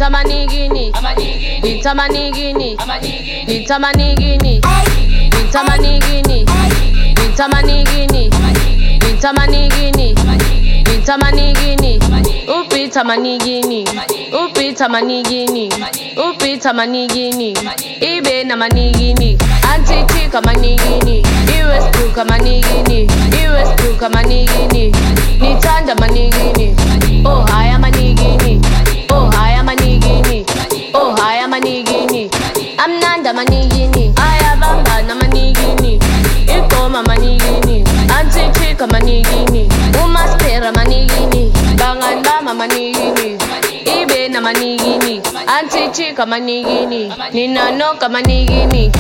Nitamanigini, Nitamanigini, Nitamanigini, Nitamanigini, Nitamanigini, Nitamanigini, Nitamanigini, Upita manigini, Upita manigini, Upita manigini, Ibe na manigini, Antichika manigini, Iwestuka manigini, Iwestuka manigini, Nitanda manigini, oh haya manigini, oh haya manigini, oh haya manigini, Amnanda manigini, Aya bamba na manigini, Ikoma manigini, Antichika manigini, Umaspera manigini, Bangandama manigini, Ibe na manigini, Antichika manigini, Ninanoka manigini,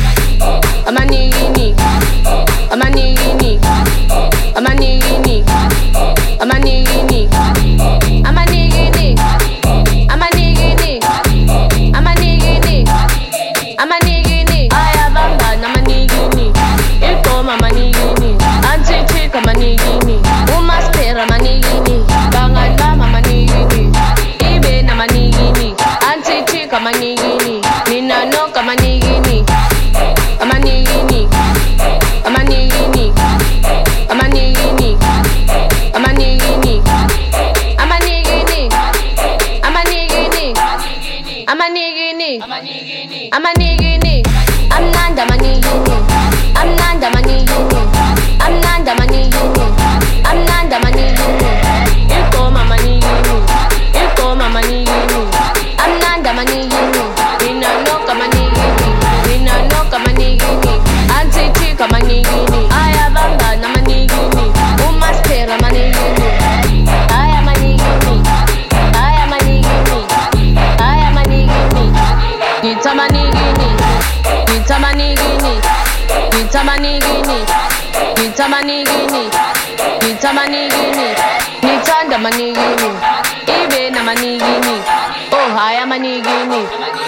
Amanigini, Amanigini, Amanigini, Amanigini, Amanigini, Amanigini, Amanigini, Amanigini, Aya bamba na manigini, Ikoma manigini, Antichika manigini, Umaspera manigini, Bangandama manigini, Ibe na manigini, Antichika manigini, Ninanoka manigini, Amanigini, Amanigini, Amanigini, Amanigini, Amanigini, Amanigini, Amanigini, Amanigini, Amnanda manigini, Amnanda manigini, Amnanda manigini, Amnanda manigini, Ikoma manigini, Ikoma manigini, Amnanda manigini, Ninanoka manigini, Ninanoka manigini, Antichika manigini, Aya bamba na manigini, Umaspera manigini, Aya manigini, Aya manigini, Aya manigini, Nitamanigini, Nitamanigini, Nitamanigini, Nitamanigini, Nitamanigini, Nitanda manigini, Ibe na manigini, oh haya manigini,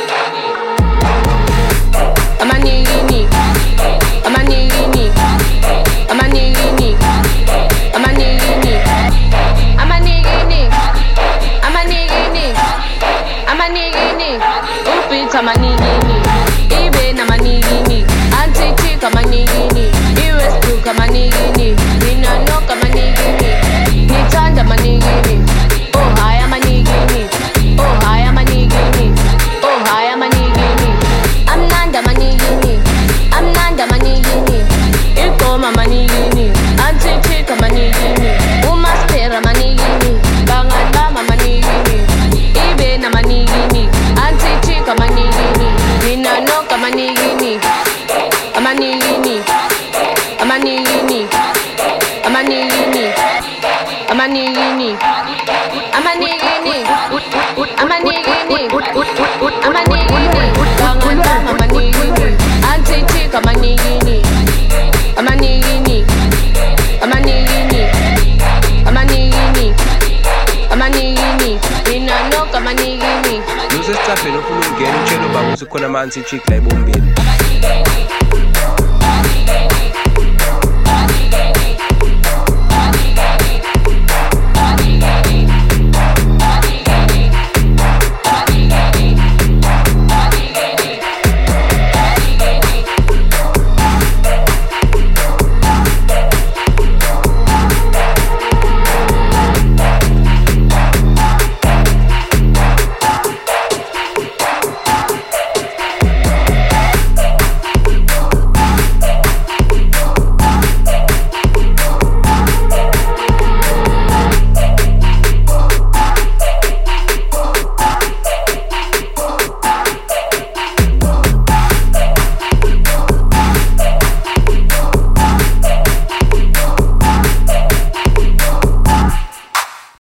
Amanigini, Amanigini, Amanigini, Amanigini, Amanigini, Amanigini, Amanigini, Upita manigini, Ibe na manigini, Antichika manigini, Iwestuka manigini, Ninanoka manigini, Nitanda manigini, oh haya manigini, oh haya manigini, oh haya manigini, Amnanda manigini, Amnanda manigini, Ikoma manigini, Antichika manigini, Umaspera manigini, Bangandama manigini, Ibe na manigini, Antichika manigini, Ninanoka manigini, Amanigini, Amanigini, Amanigini, Amanigini, Amanigini, Amanigini, Amanigini, Bangandama manigini, Antichika manigini, Amanigini, Amanigini, Amanigini, Amanigini, Ninanoka manigini. Luze staffing ufuna ukungena utshela ubaba ukuthi khona amanzi ijik la ebombeni.